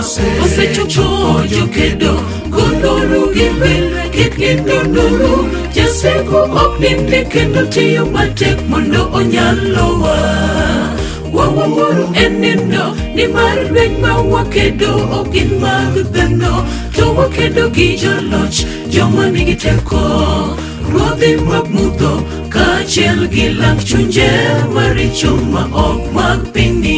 osechopo jokedo gondoru gibel kik gindondoru jaseko ok ninde kendo tiyo matek mondo onyalowa wawamoro enendo ni mar lweny ma wakedo ogin mag dhano to wakedo gi joloch joma nigi teko ruodhi mag mudho kaachiel gi lang chunje maricho ma ok mag piny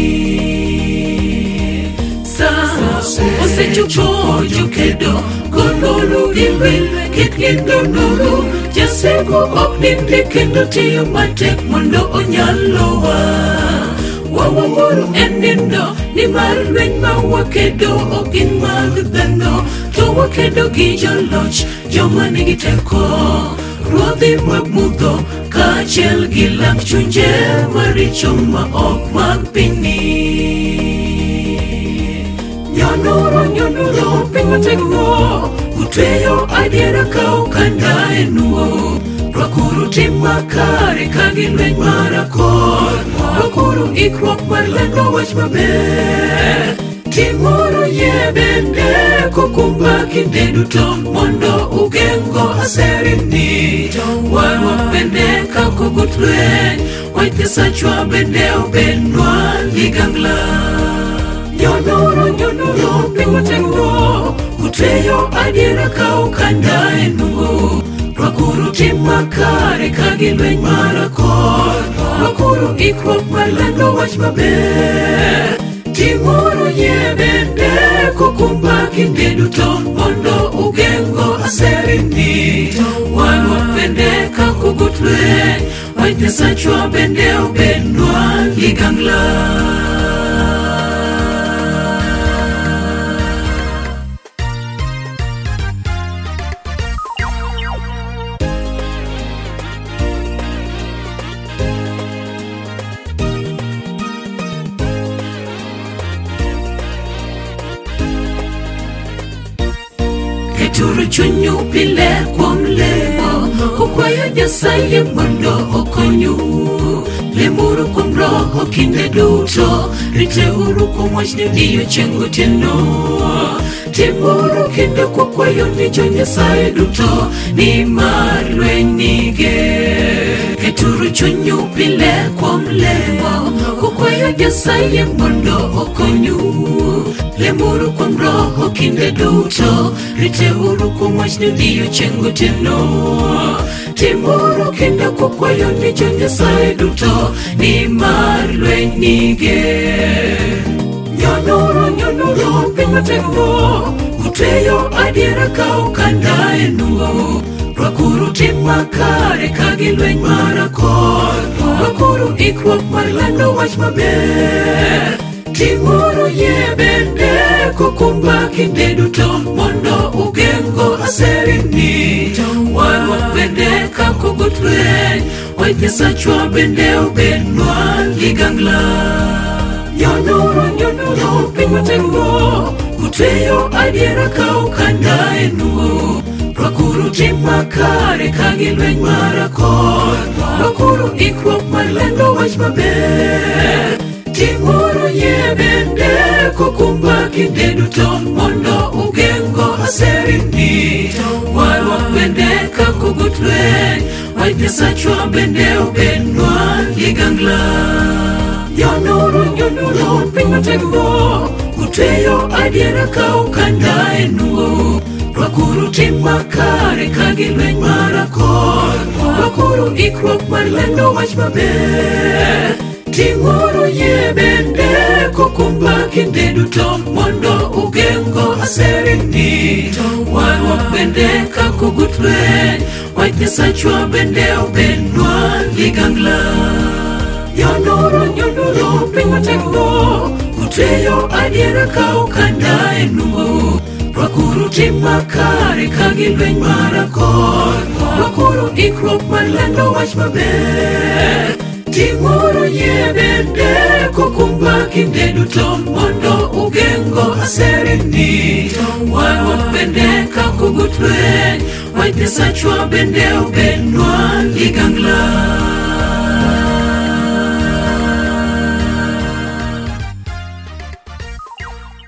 osechopo jokedo gondoru gibel kik gindondoru jaseko ok ninde kendo tiyo matek mondo onyalowa wawamoro enendo ni mar lweny ma wakedo ogin mag dhano to wakedo gi joloch joma nigi teko ruodhi mag mudho kaachiel gi lang chunje maricho ma ok mag piny nyonoro piny matekno utweyo adiera ka okanda enuo rwakuru tim makare ka gi lweny marakor rwakuru ikruok mar lando wach maber timoro ye bende kokumba kinde duto mondo ugeng'go aserini warwa bende ka kogot lweny wach Nyasachwa bende obednwa ligangla nyonoro piny matekno utweyo adiera ka okanda enuo rwakuru tim makare ka gi lweny marakor rwakuru ikruok mar lando wach maber timoro ye bende kokumba kinde duto mondo ugeng'go aserini warwa bende ka kogot lweny wach Nyasachwa bende obednwa ligangla keturu chunyu pile kuom lemo kukwayo Nyasaye mondo okonyu lemuru kuom roho kinde duto riteuru kuom wach ni odiechieng' gotieno timuru kendo kukwayo ni jo Nyasaye duto ni mar lweny nige keturu chunyu pile kuom lemo kukwayo Nyasaye mondo okonyu lemuru kuom roho kinde duto riteuru kuom wach ni odiechieng' gotieno timuru kendo kukwayo ni jo Nyasaye duto ni mar lweny nige nyonoro piny matekno utweyo adiera ka okanda enuo rwakuru tim makare ka gi lweny marakor rwakuru ikruok mar lando wach maber timoro ye bende kokumba kinde duto mondo ugeng'go aserini warwa bende ka kogot lweny wach Nyasachwa bende obednwa ligangla nyonoro piny matekno utweyo adiera ka okanda enuo rwakuru tim makare ka gi lweny marakor rwakuru ikruok mar lando wach maber timoro ye bende kokumba kinde duto mondo ugeng'go aserini warwa bende ka kogot lweny wach Nyasachwa bende obednwa ligangla nyonoro piny matekno utweyo adiera ka okanda enuo rwakuru tim makare ka gi lweny marakor rwakuru ikruok mar lando wach maber timoro ye bende kokumba kinde duto mondo ugeng'go aserini warwa bende ka kogot lweny wach Nyasachwa bende obednwa ligangla nyonoro piny matekno utweyo adiera ka okanda enuo rwakuru tim makare ka gi lweny marakor rwakuru ikruok mar lando wach maber timoro ye bende kokumba kinde duto mondo ugeng'go aserini warwa bende ka kogot lweny wach Nyasachwa bende obednwa ligangla